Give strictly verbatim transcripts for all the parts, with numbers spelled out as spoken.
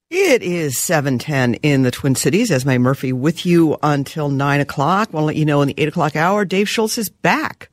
It is seven ten in the Twin Cities. Esme Murphy with you until nine o'clock. I want to let you know in the eight o'clock hour, Dave Schultz is back.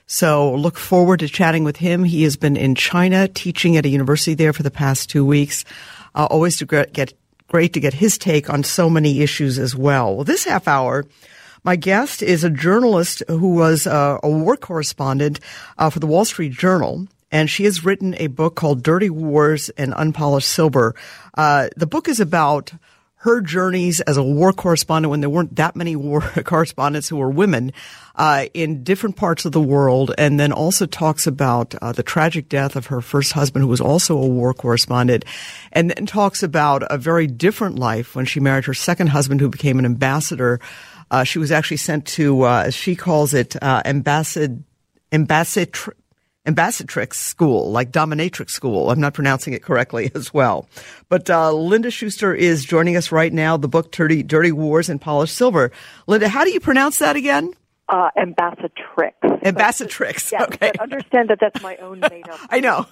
So look forward to chatting with him. He has been in China teaching at a university there for the past two weeks. Uh, always to get great to get his take on so many issues as well. Well, this half hour, my guest is a journalist who was uh, a war correspondent uh, for the Wall Street Journal. And she has written a book called Dirty Wars and Unpolished Silver. Uh, the book is about her journeys as a war correspondent when there weren't that many war correspondents who were women uh, in different parts of the world, and then also talks about uh, the tragic death of her first husband, who was also a war correspondent, and then talks about a very different life when she married her second husband, who became an ambassador. Uh, she was actually sent to, uh, as she calls it, uh, ambassad, ambassador. Ambassadrix School, like dominatrix school. I'm not pronouncing it correctly as well. But uh, Linda Schuster is joining us right now, the book Dirty, Dirty Wars and Polished Silver. Linda, how do you pronounce that again? Uh, ambassadrix. Ambassadrix, yes, okay. But understand that that's my own made-up. I know.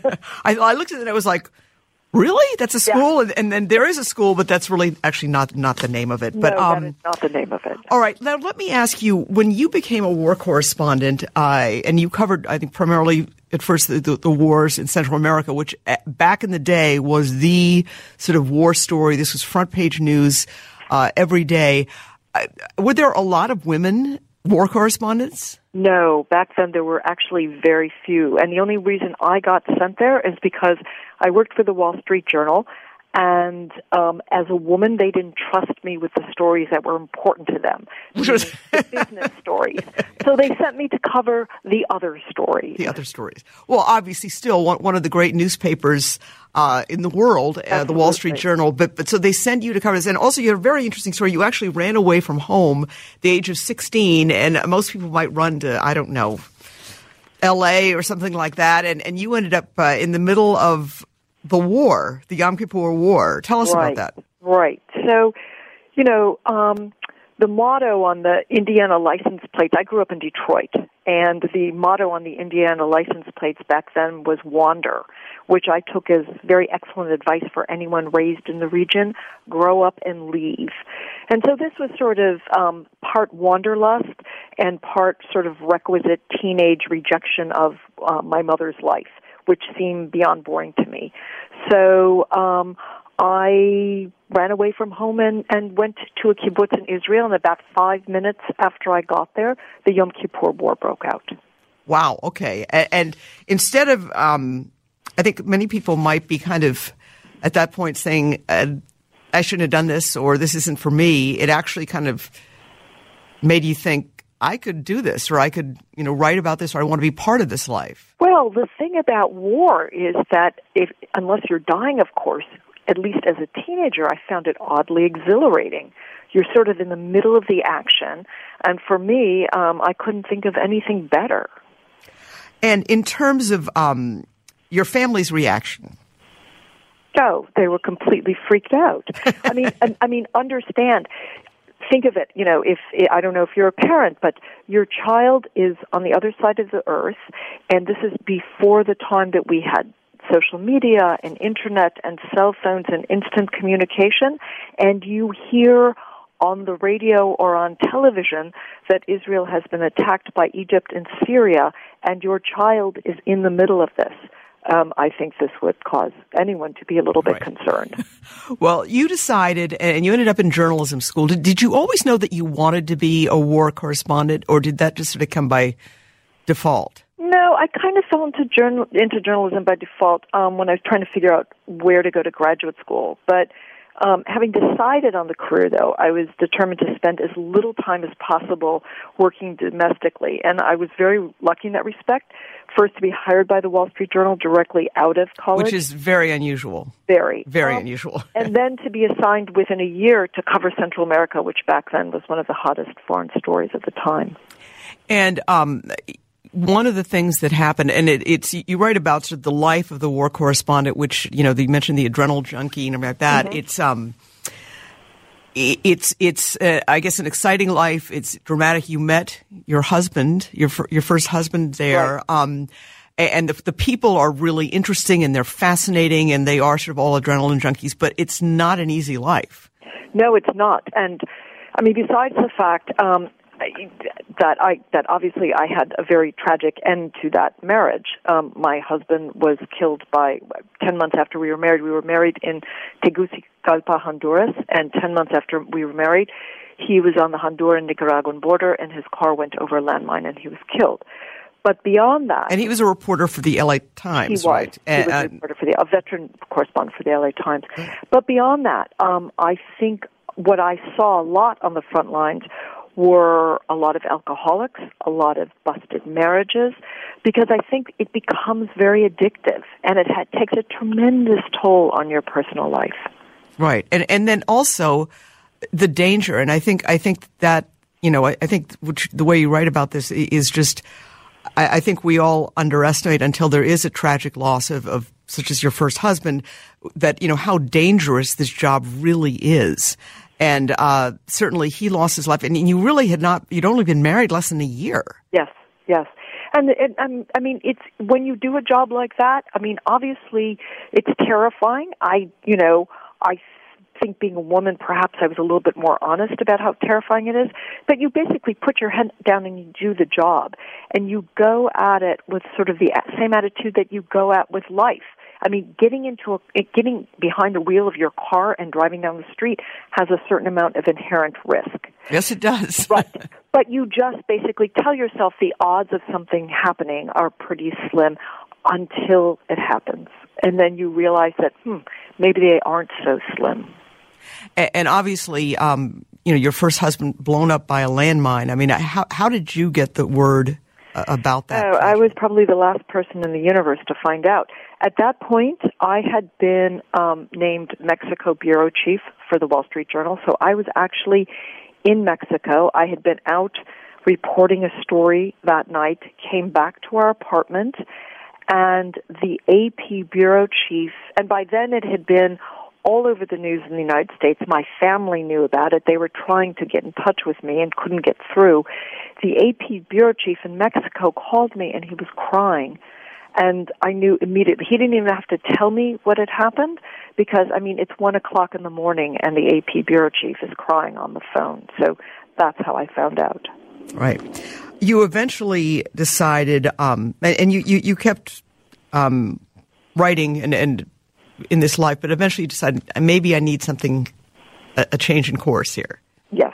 I, I looked at it and I was like, really? That's a school? Yeah. And, and then there is a school, but that's really actually not not the name of it. But, no, um, that is not the name of it. All right. Now, let me ask you, when you became a war correspondent, uh, and you covered, I think, primarily at first the, the, the wars in Central America, which uh, back in the day was the sort of war story. This was front page news uh, every day. Uh, were there a lot of women war correspondents? No, back then there were actually very few. And the only reason I got sent there is because I worked for the Wall Street Journal, and um, as a woman, they didn't trust me with the stories that were important to them, the business stories. So they sent me to cover the other stories. The other stories. Well, obviously, still one, one of the great newspapers uh, in the world, uh, the Wall Street Journal. But but so they send you to cover this, and also you had a very interesting story. You actually ran away from home at the age of sixteen, and most people might run to I don't know, L A or something like that, and and you ended up uh, in the middle of the war, the Yom Kippur War. Tell us right, about that. Right. So, you know, um, the motto on the Indiana license plates, I grew up in Detroit, and the motto on the Indiana license plates back then was wander, which I took as very excellent advice for anyone raised in the region, grow up and leave. And so this was sort of um, part wanderlust and part sort of requisite teenage rejection of uh, my mother's life, which seemed beyond boring to me. So um, I ran away from home and, and went to a kibbutz in Israel, and about five minutes after I got there, the Yom Kippur War broke out. Wow, okay. And, and instead of, um, I think many people might be kind of at that point saying, uh, I shouldn't have done this, or this isn't for me. It actually kind of made you think, I could do this, or I could, you know, write about this, or I want to be part of this life. Well, the thing about war is that if, unless you're dying, of course, at least as a teenager, I found it oddly exhilarating. You're sort of in the middle of the action, and for me, um, I couldn't think of anything better. And in terms of um, your family's reaction? Oh, they were completely freaked out. I mean, I, I mean, understand. Think of it, you know, if, I don't know if you're a parent, but your child is on the other side of the earth, and this is before the time that we had social media and internet and cell phones and instant communication, and you hear on the radio or on television that Israel has been attacked by Egypt and Syria, and your child is in the middle of this. Um, I think this would cause anyone to be a little bit right. concerned. Well, you decided, and you ended up in journalism school. Did, did you always know that you wanted to be a war correspondent, or did that just sort of come by default? No, I kind of fell into, journal, into journalism by default um, when I was trying to figure out where to go to graduate school. But Um, having decided on the career, though, I was determined to spend as little time as possible working domestically, and I was very lucky in that respect. First, to be hired by the Wall Street Journal directly out of college. Which is very unusual. Very. Very um, unusual. And then to be assigned within a year to cover Central America, which back then was one of the hottest foreign stories at the time. And um, one of the things that happened, and it, it's you write about sort of the life of the war correspondent, which, you know, you mentioned the adrenal junkie and everything like that. Mm-hmm. It's um, it's it's uh, I guess an exciting life. It's dramatic. You met your husband, your your first husband there, right. um, and the, the people are really interesting and they're fascinating and they are sort of all adrenaline junkies, but it's not an easy life. No, it's not. And I mean, besides the fact um, that I that obviously I had a very tragic end to that marriage. Um, my husband was killed by ten months after we were married. We were married in Tegucigalpa, Honduras, and ten months after we were married, he was on the Honduran-Nicaraguan border, and his car went over a landmine, and he was killed. But beyond that... And he was a reporter for the L A Times, he was. right? He was a reporter for the... a veteran correspondent for the L A Times. But beyond that, um, I think what I saw a lot on the front lines were a lot of alcoholics, a lot of busted marriages, because I think it becomes very addictive, and it ha- takes a tremendous toll on your personal life. Right. And and then also the danger, and I think I think that, you know, I, I think which, the way you write about this is just... I think we all underestimate until there is a tragic loss of, of such as your first husband, that, you know, how dangerous this job really is. And uh, certainly he lost his life. And you really had not, you'd only been married less than a year. Yes, yes. And, and, and I mean, it's when you do a job like that, I mean, obviously it's terrifying. I, you know, I think being a woman, perhaps I was a little bit more honest about how terrifying it is. But you basically put your head down and you do the job, and you go at it with sort of the same attitude that you go at with life. I mean, getting into a, getting behind the wheel of your car and driving down the street has a certain amount of inherent risk. Yes, it does. Right. But you just basically tell yourself the odds of something happening are pretty slim until it happens. And then you realize that, hmm, maybe they aren't so slim. And obviously, um, you know, your first husband blown up by a landmine. I mean, how how did you get the word uh, about that? Oh, I was probably the last person in the universe to find out. At that point, I had been um, named Mexico bureau chief for the Wall Street Journal, so I was actually in Mexico. I had been out reporting a story that night, came back to our apartment, and the A P bureau chief, and by then it had been all over the news in the United States. My family knew about it. They were trying to get in touch with me and couldn't get through. The A P bureau chief in Mexico called me, and he was crying. And I knew immediately. He didn't even have to tell me what had happened because, I mean, it's one o'clock in the morning, and the A P bureau chief is crying on the phone. So that's how I found out. Right. You eventually decided, um, and you, you, you kept um, writing and, and in this life, but eventually you decided maybe I need something, a, a change in course here. Yes.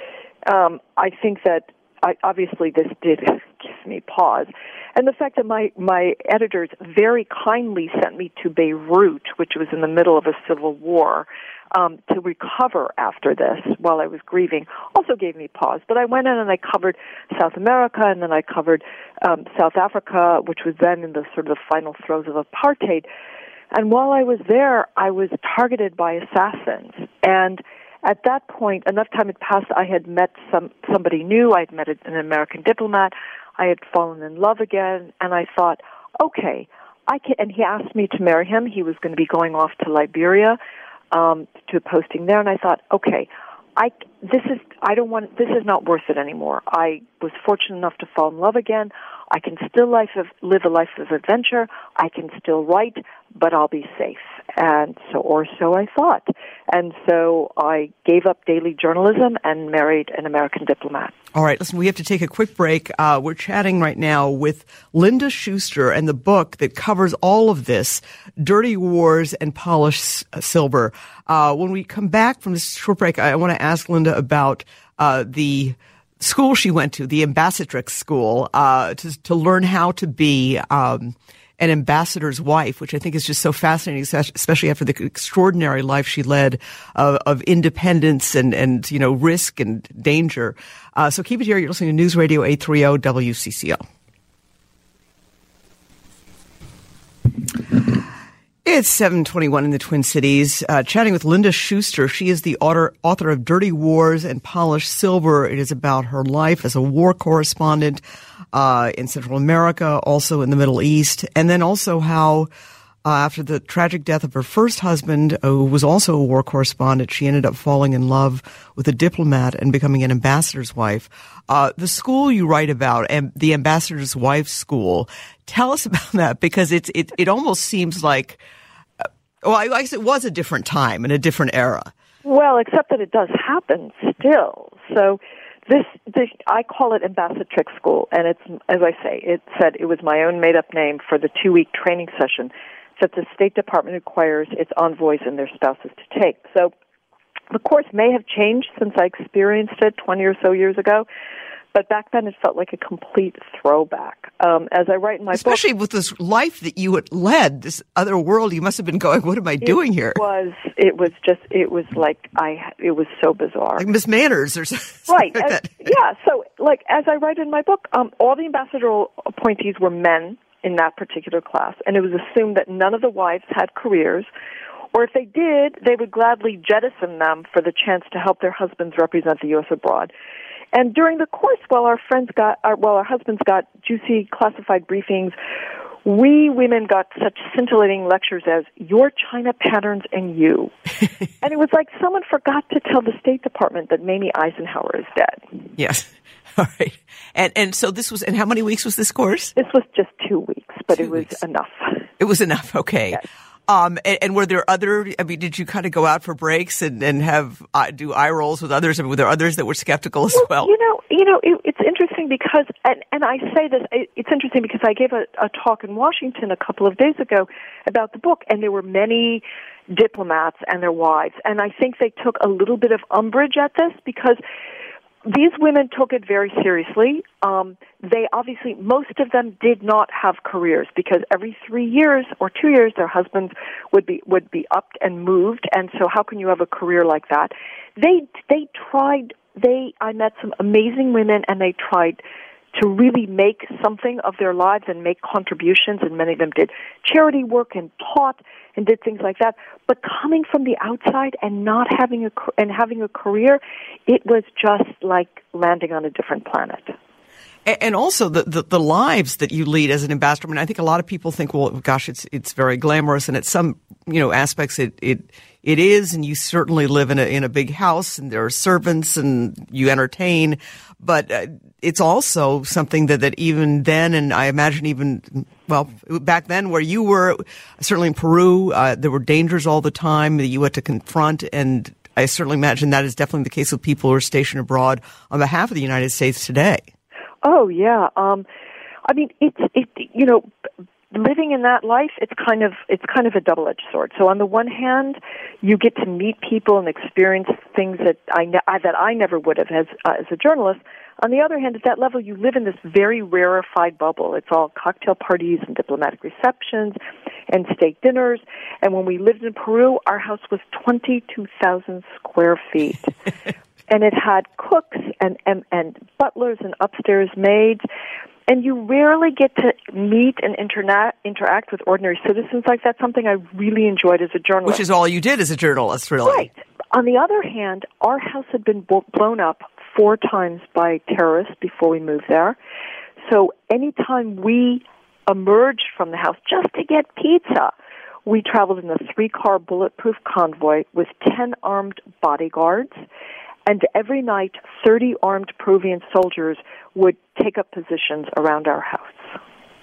Um, I think that I, obviously this did give me pause. And the fact that my, my editors very kindly sent me to Beirut, which was in the middle of a civil war, um, to recover after this while I was grieving, also gave me pause. But I went in and I covered South America, and then I covered um, South Africa, which was then in the sort of the final throes of apartheid. And while I was there, I was targeted by assassins. And at that point, enough time had passed, I had met some somebody new. I had met an American diplomat. I had fallen in love again. And I thought, okay, I can. And he asked me to marry him. He was going to be going off to Liberia um, to a posting there. And I thought, okay, I this is I don't want this is not worth it anymore. I was fortunate enough to fall in love again. I can still life of, live a life of adventure. I can still write, but I'll be safe. And so, or so I thought. And so I gave up daily journalism and married an American diplomat. All right, listen, we have to take a quick break. Uh, we're chatting right now with Linda Schuster and the book that covers all of this, Dirty Wars and Polished Silver. Uh, when we come back from this short break, I want to ask Linda about uh, the school she went to, the Ambassadrix School, uh, to, to learn how to be um, an ambassador's wife, which I think is just so fascinating, especially after the extraordinary life she led of, of independence and, and, you know, risk and danger. Uh, so keep it here. You're listening to News Radio eight thirty W C C O. It's seven twenty-one in the Twin Cities. Uh, chatting with Linda Schuster. She is the author, author of Dirty Wars and Polished Silver. It is about her life as a war correspondent uh, in Central America, also in the Middle East, and then also how Uh, after the tragic death of her first husband, who was also a war correspondent, she ended up falling in love with a diplomat and becoming an ambassador's wife. Uh, the school you write about, and the Ambassador's Wife School, tell us about that, because it's it it almost seems like, uh, well, I guess it was a different time and a different era. Well, except that it does happen still. So this, this I call it Ambassadrix School, and it's, as I say, it said it was my own made-up name for the two-week training session that the State Department requires its envoys and their spouses to take. So the course may have changed since I experienced it twenty or so years ago, but back then it felt like a complete throwback. Um, as I write in my Especially book... with this life that you had led, this other world, you must have been going, what am I doing here? It was, it was just, it was like, I, it was so bizarre. Like Miss Manners or something right, like as, that. Yeah, so like as I write in my book, um, all the ambassadorial appointees were men in that particular class, and it was assumed that none of the wives had careers, or if they did, they would gladly jettison them for the chance to help their husbands represent the U S abroad. And during the course, while our friends got, our, while our husbands got juicy classified briefings, we women got such scintillating lectures as your China patterns and you. And it was like someone forgot to tell the State Department that Mamie Eisenhower is dead. Yes. All right. And and so this was, and how many weeks was this course? This was just two weeks, but two it was weeks. enough. It was enough. Okay. Yes. Um, and, and were there other, I mean, did you kind of go out for breaks and, and have, uh, do eye rolls with others? I mean, were there others that were skeptical as well? well? You know, you know, it, it's interesting because, and, and I say this, it, it's interesting because I gave a, a talk in Washington a couple of days ago about the book, and there were many diplomats and their wives, and I think they took a little bit of umbrage at this because these women took it very seriously. Um, they obviously, most of them did not have careers because every three years or two years, their husbands would be would be upped and moved. And so, how can you have a career like that? They they tried. They I met some amazing women, and they tried to really make something of their lives and make contributions. And many of them did charity work and taught and did things like that. But coming from the outside and not having a and having a career, it was just like landing on a different planet. And also the, the, the lives that you lead as an ambassador. I mean, I think a lot of people think, well, gosh, it's it's very glamorous, and at some you know aspects it it it is. And you certainly live in a in a big house, and there are servants, and you entertain. But uh, it's also something that, that even then, and I imagine even well back then where you were, certainly in Peru, uh, there were dangers all the time that you had to confront, and I certainly imagine that is definitely the case with people who are stationed abroad on behalf of the United States today. Oh yeah, um, I mean it's it you know living in that life it's kind of it's kind of a double-edged sword. So on the one hand, you get to meet people and experience things that I ne- that I never would have as uh, as a journalist. On the other hand, at that level, you live in this very rarefied bubble. It's all cocktail parties and diplomatic receptions and state dinners. And when we lived in Peru, our house was twenty-two thousand square feet. And it had cooks and, and, and butlers and upstairs maids. And you rarely get to meet and interna- interact with ordinary citizens like that, something I really enjoyed as a journalist. Which is all you did as a journalist, really. Right. On the other hand, our house had been blown up four times by terrorists before we moved there. So anytime we emerged from the house just to get pizza, we traveled in a three-car bulletproof convoy with ten armed bodyguards. And every night, thirty armed Peruvian soldiers would take up positions around our house.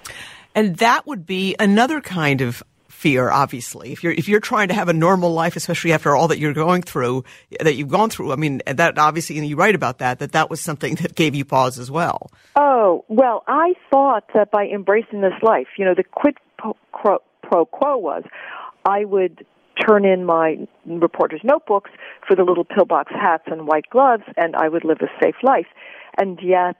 And that would be another kind of fear, obviously. If you're if you're trying to have a normal life, especially after all that you're going through, that you've gone through, I mean, that obviously, and you write about that, that that was something that gave you pause as well. Oh, well, I thought that by embracing this life, you know, the quid pro, pro quo was I would turn in my reporter's notebooks for the little pillbox hats and white gloves, and I would live a safe life. And yet,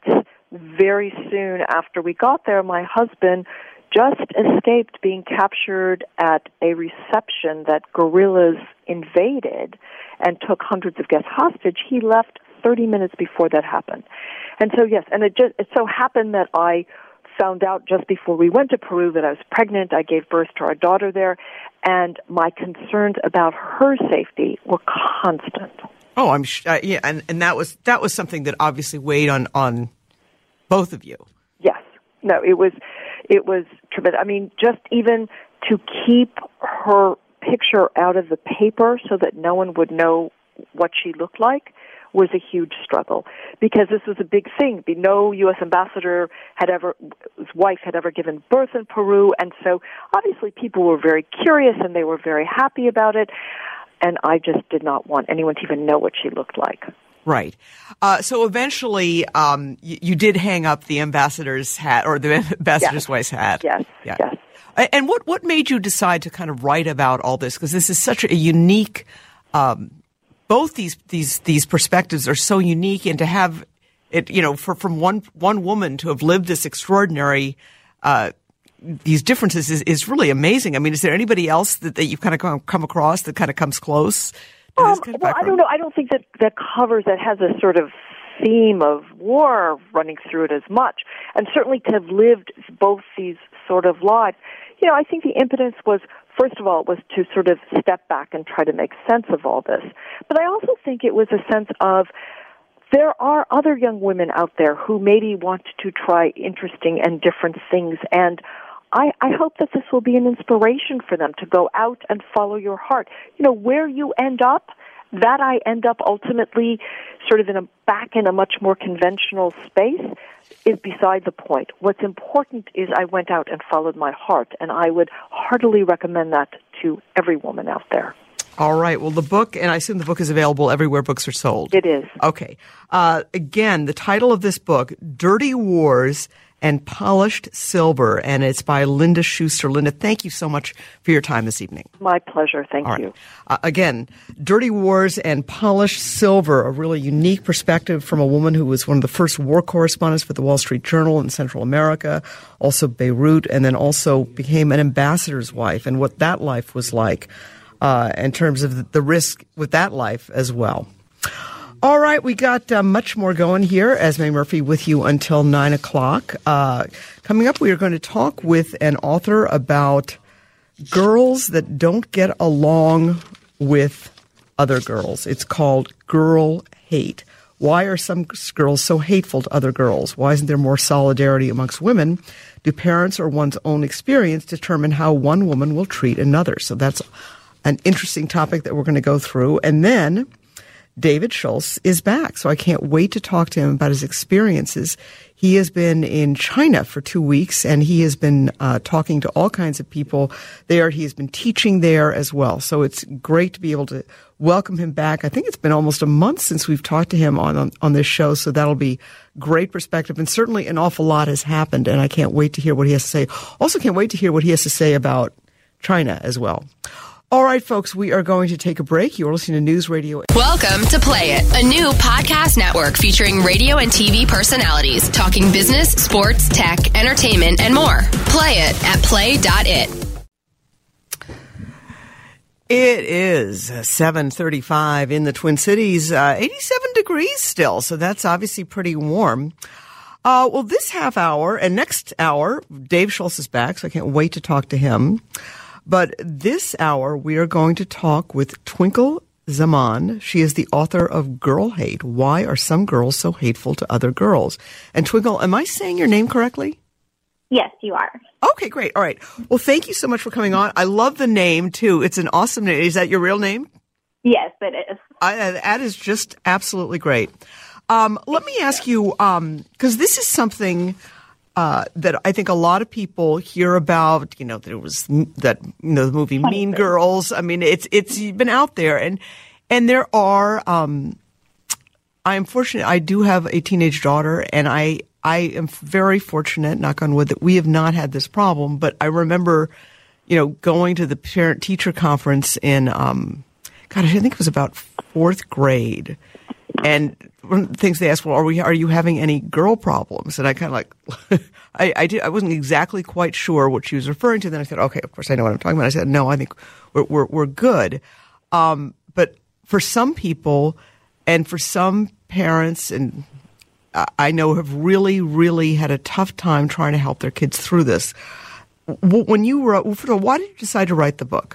very soon after we got there, my husband just escaped being captured at a reception that guerrillas invaded and took hundreds of guests hostage. He left thirty minutes before that happened. And so, yes, and it just it so happened that I found out just before we went to Peru that I was pregnant. I gave birth to our daughter there, and my concerns about her safety were constant. Oh, I'm sh- uh, yeah, and, and that was that was something that obviously weighed on, on both of you. Yes, no, it was it was tremendous. I mean, just even to keep her picture out of the paper so that no one would know what she looked like was a huge struggle, because this was a big thing. No U S ambassador had ever, his wife had ever given birth in Peru, and so obviously people were very curious and they were very happy about it, and I just did not want anyone to even know what she looked like. Right. Uh, so eventually um, you, you did hang up the ambassador's hat, or the ambassador's yes. wife's hat. Yes, yeah. yes. And what, what made you decide to kind of write about all this? Because this is such a unique um both these, these, these perspectives are so unique, and to have it, you know, for, from one, one woman to have lived this extraordinary, uh, these differences is, is really amazing. I mean, is there anybody else that, that you've kind of come, come across that kind of comes close to um, this kind of well, background? I don't know. I don't think that, that covers, that has a sort of theme of war running through it as much. And certainly to have lived both these sort of lives, you know, I think the impetus was, first of all, it was to sort of step back and try to make sense of all this. But I also think it was a sense of there are other young women out there who maybe want to try interesting and different things, and I, I hope that this will be an inspiration for them to go out and follow your heart. You know, where you end up, that I end up ultimately sort of in a back in a much more conventional space is beside the point. What's important is I went out and followed my heart, and I would heartily recommend that to every woman out there. All right. Well, the book, and I assume the book is available everywhere books are sold. It is. Okay. Uh, again, the title of this book, Dirty Wars and Polished Silver, and it's by Linda Schuster. Linda, thank you so much for your time this evening. My pleasure. Thank All right. you. Uh, again, Dirty Wars and Polished Silver, a really unique perspective from a woman who was one of the first war correspondents for the Wall Street Journal in Central America, also Beirut, and then also became an ambassador's wife, and what that life was like uh, in terms of the risk with that life as well. All right, we got uh, much more going here. Esme Murphy with you until nine o'clock. Uh, coming up, we are going to talk with an author about girls that don't get along with other girls. It's called Girl Hate. Why are some girls so hateful to other girls? Why isn't there more solidarity amongst women? Do parents or one's own experience determine how one woman will treat another? So that's an interesting topic that we're going to go through. And then David Schultz is back, so I can't wait to talk to him about his experiences. He has been in China for two weeks, and he has been uh, talking to all kinds of people there. He has been teaching there as well, so it's great to be able to welcome him back. I think it's been almost a month since we've talked to him on, on, on this show, so that'll be great perspective, and certainly an awful lot has happened, and I can't wait to hear what he has to say. Also can't wait to hear what he has to say about China as well. All right, folks, we are going to take a break. You're listening to News Radio. Welcome to Play It, a new podcast network featuring radio and T V personalities talking business, sports, tech, entertainment, and more. Play it at play dot it. It is seven thirty-five in the Twin Cities, uh, eighty-seven degrees still, so that's obviously pretty warm. Uh, well, this half hour and next hour, Dave Schultz is back, so I can't wait to talk to him. But this hour, we are going to talk with Twinkle Zaman. She is the author of Girl Hate. Why are some girls so hateful to other girls? And Twinkle, am I saying your name correctly? Yes, you are. Okay, great. All right. Well, thank you so much for coming on. I love the name, too. It's an awesome name. Is that your real name? Yes, it is. I, that is just absolutely great. Um, let me ask you, um, because this is something Uh, that I think a lot of people hear about. You know, there was that, you know, the movie Mean Girls. I mean, it's it's been out there, and and there are. Um, I am fortunate. I do have a teenage daughter, and I I am very fortunate, knock on wood, that we have not had this problem. But I remember, you know, going to the parent teacher conference in, um, God, I think it was about fourth grade. And one of the things they asked, well, are we, are you having any girl problems? And I kind of like, I, I did, I wasn't exactly quite sure what she was referring to. Then I said, okay, of course I know what I'm talking about. I said, no, I think we're, we're, we're good. Um, but for some people and for some parents, and I know have really, really had a tough time trying to help their kids through this. When you wrote, why did you decide to write the book?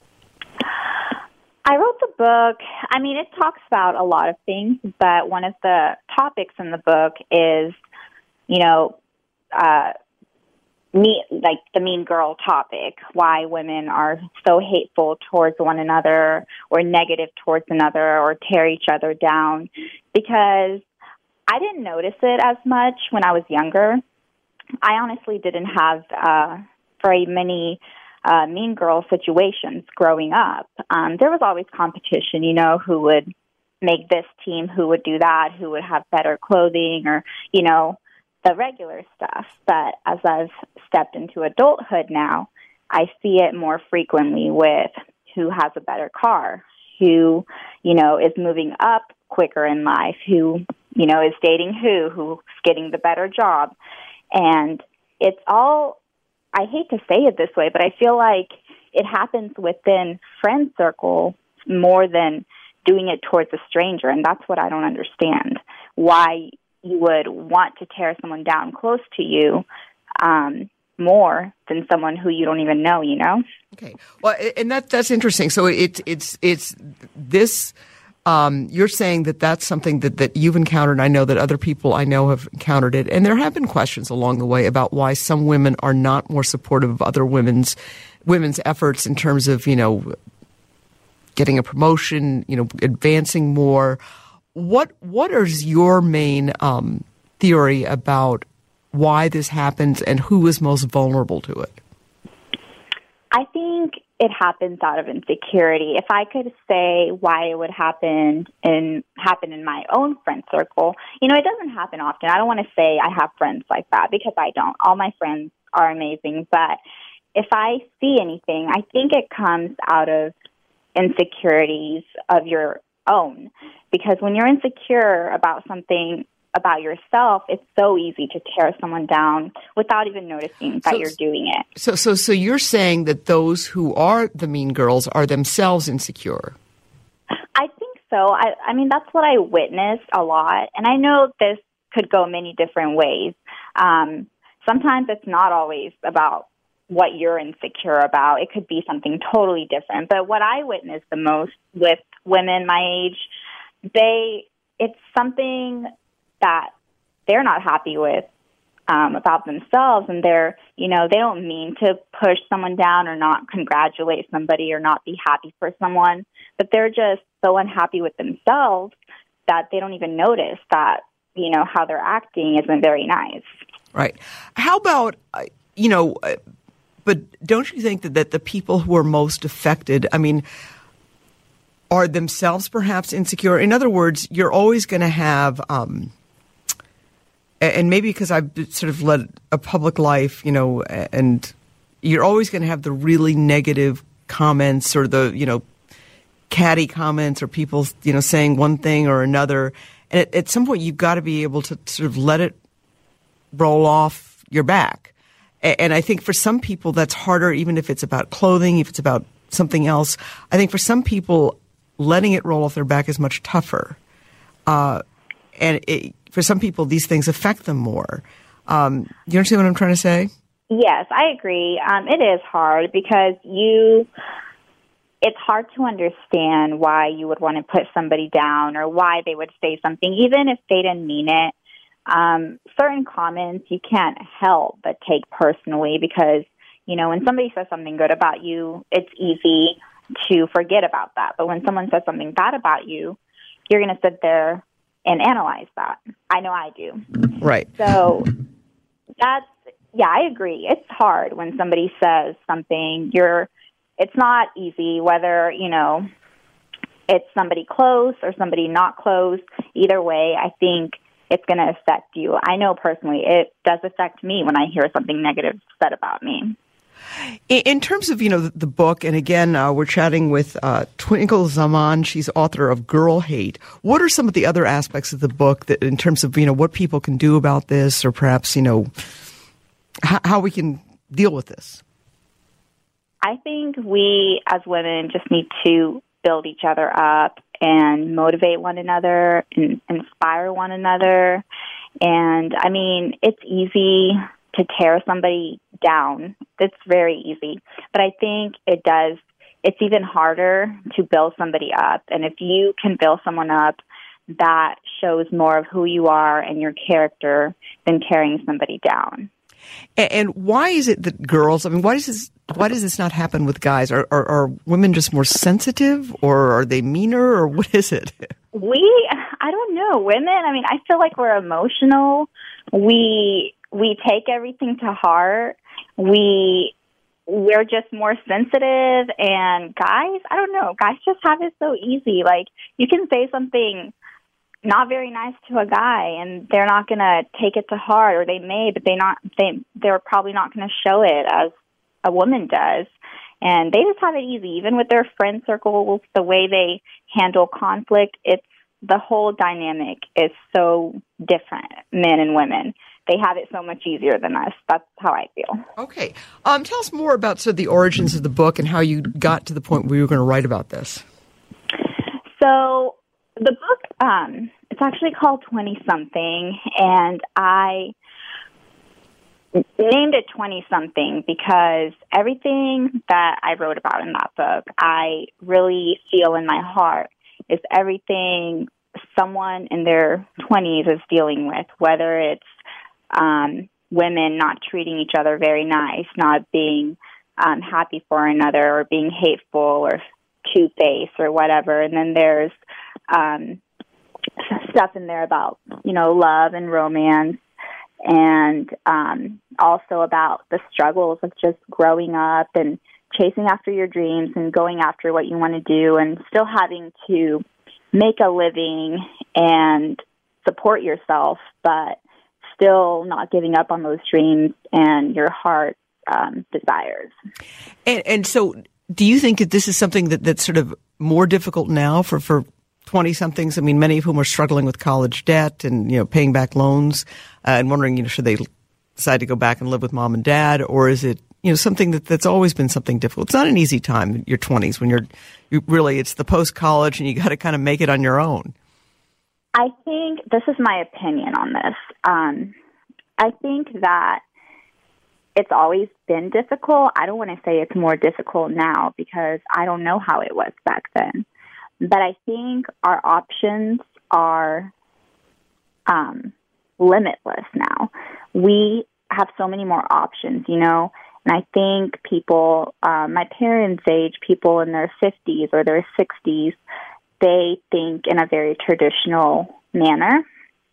I wrote the book. I mean, it talks about a lot of things, but one of the topics in the book is, you know, uh, me like the mean girl topic, why women are so hateful towards one another or negative towards another or tear each other down, because I didn't notice it as much when I was younger. I honestly didn't have uh, very many uh, mean girl situations growing up. Um, there was always competition, you know, who would make this team, who would do that, who would have better clothing, or, you know, the regular stuff. But as I've stepped into adulthood now, I see it more frequently with who has a better car, who, you know, is moving up quicker in life, who, you know, is dating who, who's getting the better job. And it's all, I hate to say it this way, but I feel like it happens within friend circle more than doing it towards a stranger. And that's what I don't understand, why you would want to tear someone down close to you um, more than someone who you don't even know, you know? Okay. Well, and that that's interesting. So it's it's it's this. Um, you're saying that that's something that, that you've encountered. And I know that other people I know have encountered it, and there have been questions along the way about why some women are not more supportive of other women's women's efforts in terms of, you know, getting a promotion, you know, advancing more. What what is your main um, theory about why this happens and who is most vulnerable to it? I think it happens out of insecurity. If I could say why it would happen in happen in my own friend circle, you know, it doesn't happen often. I don't want to say I have friends like that, because I don't. All my friends are amazing. But if I see anything, I think it comes out of insecurities of your own. Because when you're insecure about something about yourself, it's so easy to tear someone down without even noticing that so, you're doing it. So, so, so you're saying that those who are the mean girls are themselves insecure? I think so. I, I mean, that's what I witnessed a lot, and I know this could go many different ways. Um, sometimes it's not always about what you're insecure about. It could be something totally different. But what I witnessed the most with women my age, they it's something that they're not happy with um, about themselves, and they're, you know, they don't mean to push someone down or not congratulate somebody or not be happy for someone, but they're just so unhappy with themselves that they don't even notice that, you know, how they're acting isn't very nice. Right. How about, uh, you know, uh, but don't you think that, that the people who are most affected, I mean, are themselves perhaps insecure? In other words, you're always going to have, um, and maybe because I've sort of led a public life, you know, and you're always going to have the really negative comments or the, you know, catty comments or people, you know, saying one thing or another. And at, at some point, you've got to be able to sort of let it roll off your back. And I think for some people, that's harder, even if it's about clothing, if it's about something else. I think for some people, letting it roll off their back is much tougher. Uh, and it, for some people, these things affect them more. Um, you understand what I'm trying to say? Yes, I agree. Um, it is hard because you, it's hard to understand why you would want to put somebody down or why they would say something, even if they didn't mean it. Um, certain comments you can't help but take personally because, you know, when somebody says something good about you, it's easy to forget about that. But when someone says something bad about you, you're going to sit there and analyze that. I know I do. Right. So that's, yeah, I agree. It's hard when somebody says something. You're, it's not easy whether, you know, it's somebody close or somebody not close. Either way, I think it's going to affect you. I know personally it does affect me when I hear something negative said about me. In terms of, you know, the book, and again, uh, we're chatting with uh, Twinkle Zaman. She's author of Girl Hate. What are some of the other aspects of the book that, in terms of, you know, what people can do about this, or perhaps, you know, h- how we can deal with this? I think we as women just need to build each other up and motivate one another and inspire one another. And, I mean, it's easy to tear somebody down. It's very easy. But I think it does, it's even harder to build somebody up. And if you can build someone up, that shows more of who you are and your character than tearing somebody down. And, and why is it that girls, I mean, why does this, why does this not happen with guys? Are, are, are women just more sensitive, or are they meaner, or what is it? We, I don't know. Women, I mean, I feel like we're emotional. We, we take everything to heart. We, we're just more sensitive, and guys, I don't know. Guys just have it so easy. Like, you can say something not very nice to a guy, and they're not going to take it to heart, or they may, but they not they they're probably not going to show it as a woman does. And they just have it easy, even with their friend circles, the way they handle conflict. It's the whole dynamic is so different, men and women. They have it so much easier than us. That's how I feel. Okay. Um, tell us more about sort of the origins of the book and how you got to the point where you were going to write about this. So the book, um, it's actually called twenty-something, and I named it twenty-something because everything that I wrote about in that book, I really feel in my heart is everything someone in their twenties is dealing with, whether it's um, women not treating each other very nice, not being um, happy for another, or being hateful or two-faced or whatever. And then there's um, stuff in there about, you know, love and romance, and um, also about the struggles of just growing up and chasing after your dreams and going after what you want to do, and still having to make a living and support yourself, but still not giving up on those dreams and your heart's um, desires. And, and so do you think that this is something that, that's sort of more difficult now for, for twenty-somethings? I mean, many of whom are struggling with college debt and, you know, paying back loans uh, and wondering, you know, should they decide to go back and live with mom and dad, or is it, you know, something that, that's always been something difficult? It's not an easy time in your twenties when you're, you really, it's the post-college and you got to kind of make it on your own. I think, this is my opinion on this, um, I think that it's always been difficult. I don't want to say it's more difficult now because I don't know how it was back then. But I think our options are um, limitless now. We have so many more options, you know, and I think people, uh, my parents' age, people in their fifties or their sixties, they think in a very traditional manner.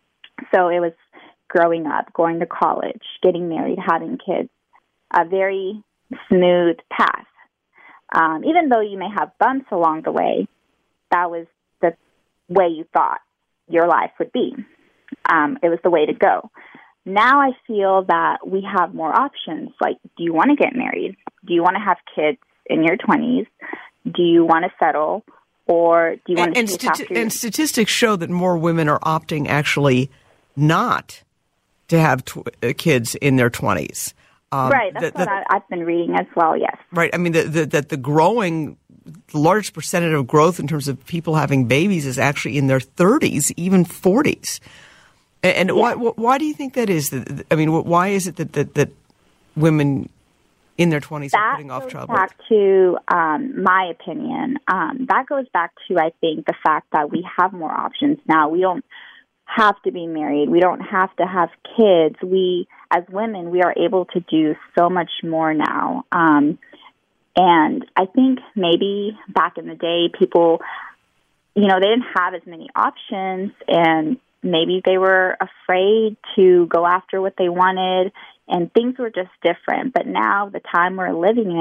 So it was growing up, going to college, getting married, having kids, a very smooth path. Um, even though you may have bumps along the way, that was the way you thought your life would be. Um, it was the way to go. Now I feel that we have more options. Like, do you want to get married? Do you want to have kids in your twenties? Do you want to settle? Or do you want and, to and, chase stati- after and statistics show that more women are opting actually not to have tw- uh, kids in their twenties. Um, right, that's the, what the, I, I've been reading as well, yes. Right, I mean, that the, the, the growing, the largest percentage of growth in terms of people having babies is actually in their thirties, even forties. And, and yeah. why, why do you think that is? I mean, why is it that, that, that women in their twenties that are putting off childbirth? That goes back to um, my opinion. Um, that goes back to, I think, the fact that we have more options now. We don't have to be married. We don't have to have kids. We, as women, we are able to do so much more now. Um, and I think maybe back in the day, people, you know, they didn't have as many options, and maybe they were afraid to go after what they wanted, and things were just different. But now, the time we're living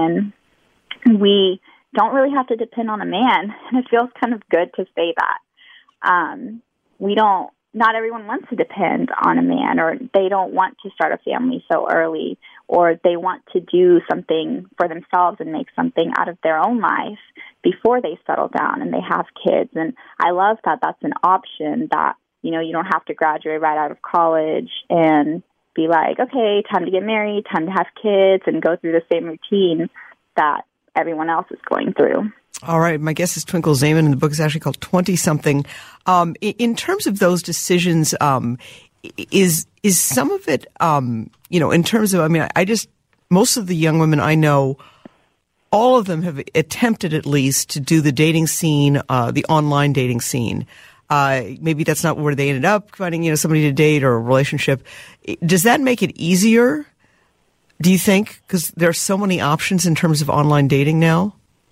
in, we don't really have to depend on a man, and it feels kind of good to say that. Um, we don't, not everyone wants to depend on a man, or they don't want to start a family so early, or they want to do something for themselves and make something out of their own life before they settle down and they have kids. And I love that that's an option, that, you know, you don't have to graduate right out of college and be like, okay, time to get married, time to have kids, and go through the same routine that everyone else is going through. All right. My guest is Twinkle Zaman, and the book is actually called twenty-something. Um, in terms of those decisions, um, is is some of it, um, you know, in terms of, I mean, I just, most of the young women I know, all of them have attempted at least to do the dating scene, uh, the online dating scene. Uh, maybe that's not where they ended up finding, you know, somebody to date or a relationship. Does that make it easier Do you think? Because there are so many options in terms of online dating now.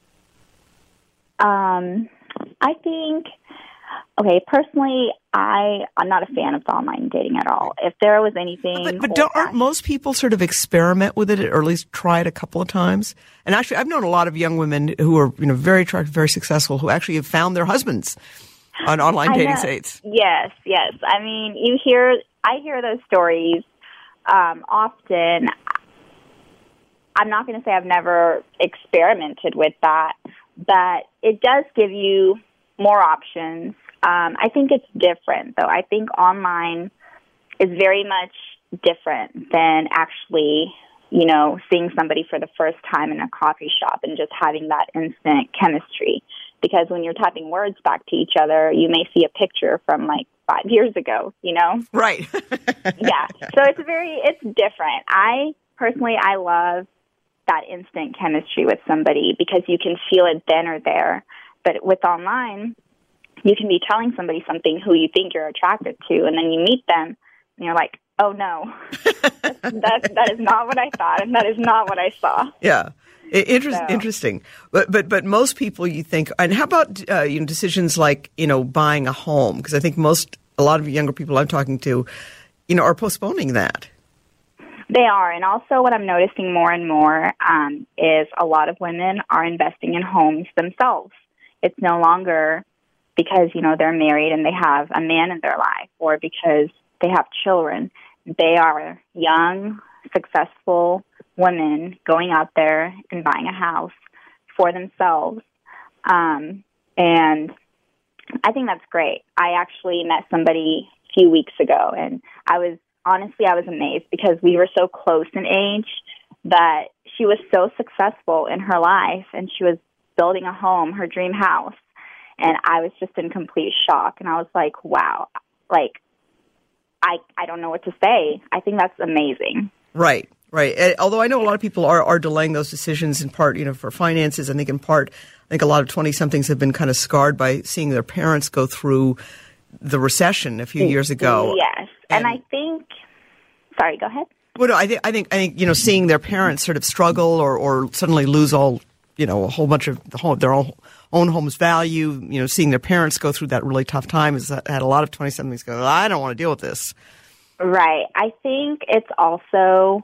Um, I think, okay, personally, I, I'm not a fan of online dating at all. If there was anything... But, but don't, aren't most people sort of experiment with it, or at least try it a couple of times? And actually, I've known a lot of young women who are, you know, very attractive, very successful, who actually have found their husbands on online I dating know. sites. Yes, yes. I mean, you hear, I hear those stories um, often. I'm not going to say I've never experimented with that, but it does give you more options. Um, I think it's different, though. I think online is very much different than actually, you know, seeing somebody for the first time in a coffee shop and just having that instant chemistry. Because when you're typing words back to each other, you may see a picture from like five years ago, you know? Right. Yeah. So it's very, it's different. I personally, I love that instant chemistry with somebody because you can feel it then or there. But with online, you can be telling somebody something who you think you're attracted to, and then you meet them, and you're like, oh, no, that, that is not what I thought, and that is not what I saw. Yeah. Inter- so. Interesting. But, but but most people, you think, and how about uh, you know, decisions like, you know, buying a home? Because I think most, a lot of younger people I'm talking to, you know, are postponing that. They are. And also what I'm noticing more and more um, is a lot of women are investing in homes themselves. It's no longer because, you know, they're married and they have a man in their life or because they have children. They are young, successful women going out there and buying a house for themselves. Um, and I think that's great. I actually met somebody a few weeks ago, and I was, honestly, I was amazed because we were so close in age that she was so successful in her life, and she was building a home, her dream house. And I was just in complete shock. And I was like, wow, like, I I don't know what to say. I think that's amazing. Right, right. And although I know a lot of people are, are delaying those decisions in part, you know, for finances. I think in part, I think a lot of twenty-somethings have been kind of scarred by seeing their parents go through the recession a few years ago. Yes. And, and I think, sorry, go ahead. Well, no, I think, I think, I think, you know, seeing their parents sort of struggle or, or suddenly lose all, you know, a whole bunch of the home, their own, own home's value, you know, seeing their parents go through that really tough time has had a lot of twenty-somethings go, I don't want to deal with this. Right. I think it's also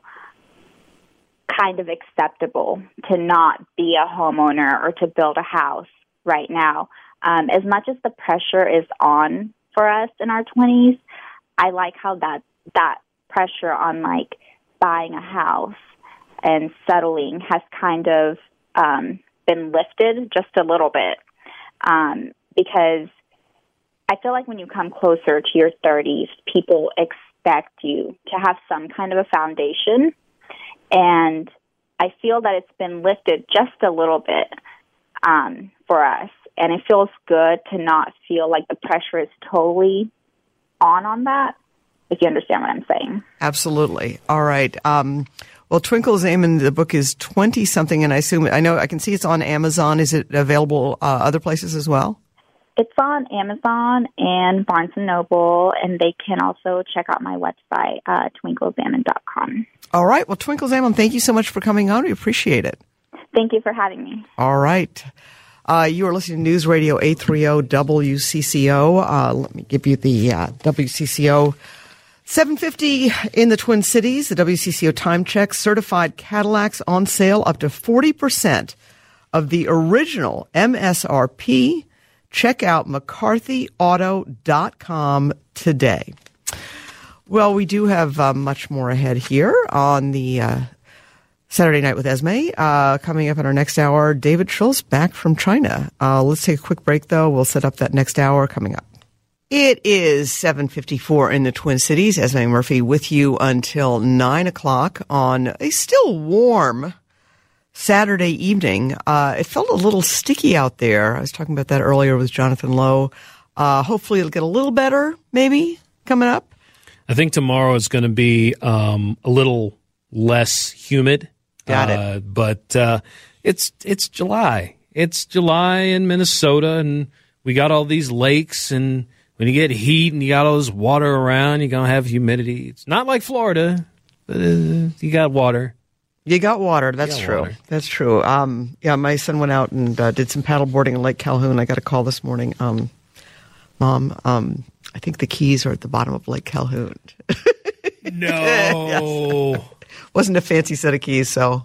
kind of acceptable to not be a homeowner or to build a house right now. Um, as much as the pressure is on for us in our twenties, I like how that that pressure on, like, buying a house and settling has kind of um, been lifted just a little bit um, because I feel like when you come closer to your thirties, people expect you to have some kind of a foundation, and I feel that it's been lifted just a little bit um, for us, and it feels good to not feel like the pressure is totally on on that, if you understand what I'm saying. Absolutely. All right. Um, well, Twinkle Zaman, the book is twenty-something, and I assume, I know, I can see it's on Amazon. Is it available uh, other places as well? It's on Amazon and Barnes and Noble, and they can also check out my website, uh, twinkle zaman dot com. All right. Well, Twinkle Zaman, thank you so much for coming on. We appreciate it. Thank you for having me. All right. Uh, you are listening to News Radio eight thirty W C C O. Uh, let me give you the uh, W C C O seven fifty in the Twin Cities. The W C C O time check. Certified Cadillacs on sale up to forty percent of the original M S R P. Check out mccarthy auto dot com today. Well, we do have uh, much more ahead here on the uh, Saturday Night with Esme. Uh, coming up in our next hour, David Schultz back from China. Uh, let's take a quick break, though. We'll set up that next hour coming up. It is seven fifty-four in the Twin Cities. Esme Murphy with you until nine o'clock on a still warm Saturday evening. Uh, it felt a little sticky out there. I was talking about that earlier with Jonathan Lowe. Uh, hopefully it'll get a little better, maybe, coming up. I think tomorrow is going to be um, a little less humid. Got it. Uh, but uh, it's it's July. It's July in Minnesota, and we got all these lakes, and when you get heat and you got all this water around, you're going to have humidity. It's not like Florida, but uh, you got water. You got water. That's got true. Water. That's true. Um, yeah, my son went out and uh, did some paddle boarding in Lake Calhoun. I got a call this morning. Um, Mom, um, I think the keys are at the bottom of Lake Calhoun. No. Yes. Wasn't a fancy set of keys, so.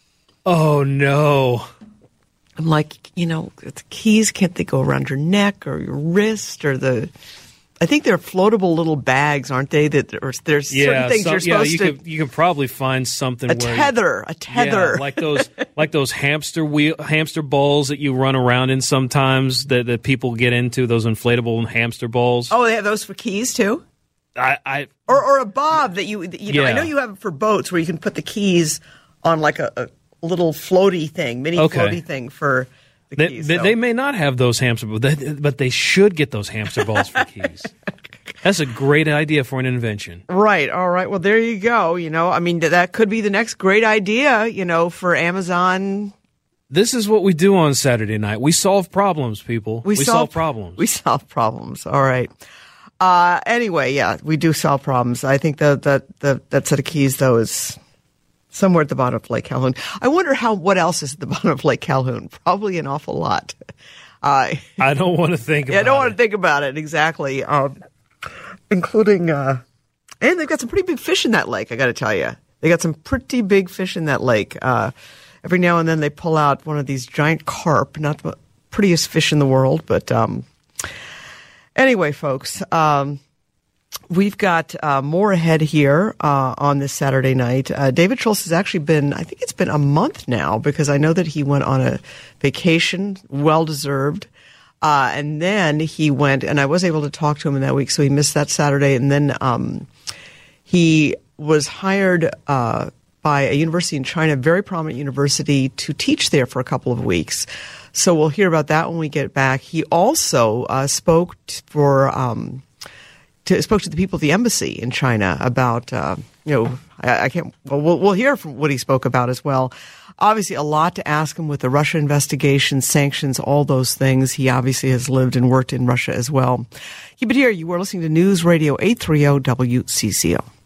Oh, no. I'm like, you know, the keys, can't they go around your neck or your wrist or the... I think they're floatable little bags, aren't they? That or there's yeah, certain things some, you're supposed yeah, you to. Could, you could probably find something. A where tether, you, a tether, yeah, like those, like those hamster wheel, hamster balls that you run around in sometimes that, that people get into. Those inflatable hamster balls. Oh, they have those for keys too. I, I or or a bob that you you know. Yeah. I know you have it for boats where you can put the keys on like a, a little floaty thing, mini Okay. floaty thing for. The they, keys, they, so. they may not have those hamster balls, but they should get those hamster balls for keys. That's a great idea for an invention. Right. All right. Well, there you go. You know, I mean, that could be the next great idea, you know, for Amazon. This is what we do on Saturday night. We solve problems, people. We, we solve, solve problems. We solve problems. All right. Uh, anyway, yeah, we do solve problems. I think the, the, the, that set of keys, though, is somewhere at the bottom of Lake Calhoun. I wonder how what else is at the bottom of Lake Calhoun. Probably an awful lot. Uh, I don't want to think about it. Yeah, I don't want to think about it. Exactly. Um, including, uh, and they've got some pretty big fish in that lake, I got to tell you. They got some pretty big fish in that lake. Uh, every now and then they pull out one of these giant carp, not the prettiest fish in the world, but um, anyway, folks, um, we've got uh, more ahead here uh, on this Saturday night. Uh, David Schultz has actually been, I think it's been a month now, because I know that he went on a vacation, well-deserved. Uh, and then he went, and I was able to talk to him in that week, so he missed that Saturday. And then um, he was hired uh, by a university in China, a very prominent university, to teach there for a couple of weeks. So we'll hear about that when we get back. He also uh, spoke t- for um, to, spoke to the people at the embassy in China about, uh, you know, I, I can't. Well, well, we'll hear from what he spoke about as well. Obviously, a lot to ask him with the Russia investigation, sanctions, all those things. He obviously has lived and worked in Russia as well. Keep it here. You are listening to News Radio eight thirty W C C O.